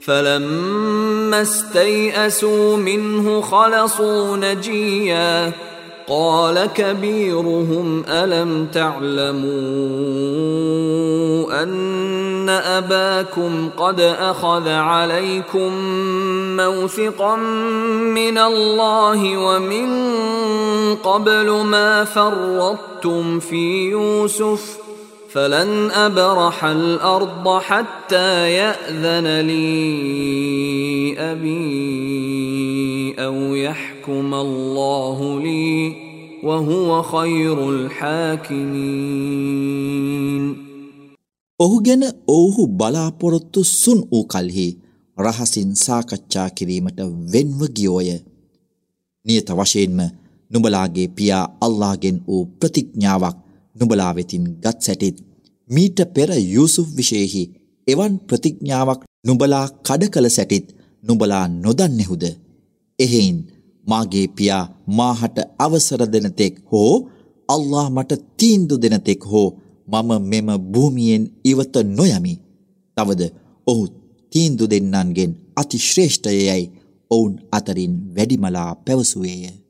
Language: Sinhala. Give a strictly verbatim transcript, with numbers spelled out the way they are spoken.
فلما استيئسوا منه خلصوا نجيا قال كبيرهم ألم تعلموا أن أباكم قد أخذ عليكم موثقا من الله ومن قبل ما فرطتم في يوسف فلن أبرح الأرض حتى يأذن لي أبي أو يحكم الله لي وهو خير الحاكمين. ඔහු ගැන ඔවුහු බලාපොරොත්තු සුන් වූ කල්හි රහසින් සාකච්ඡා කිරීමට වෙන්ව ගියෝය. නියත වශයෙන්ම නුඹලාගේ පියා අල්ලාහ්ගෙන් වූ ප්‍රතිඥාවක් නුඹලා වෙතින් ගත් සැටිත් මීට පෙර යූසුෆ් විශේෂෙහි එවන් ප්‍රතිඥාවක් නුඹලා කඩ කළ සැටිත් නුඹලා නොදන්නෙහුද? එහෙයින් මාගේ පියා මාහට අවසර දෙන තෙක් හෝ අල්ලාහ් මට තීන්දුව දෙන තෙක් හෝ මම මෙම භූමියෙන් ඉවත නොයමි. තවද ඔහු තීන්දුව දෙන්නන්ගෙන් අති ශ්‍රේෂ්ඨයයි ඔවුන් අතරින් වැඩිමලා පැවසුවේය.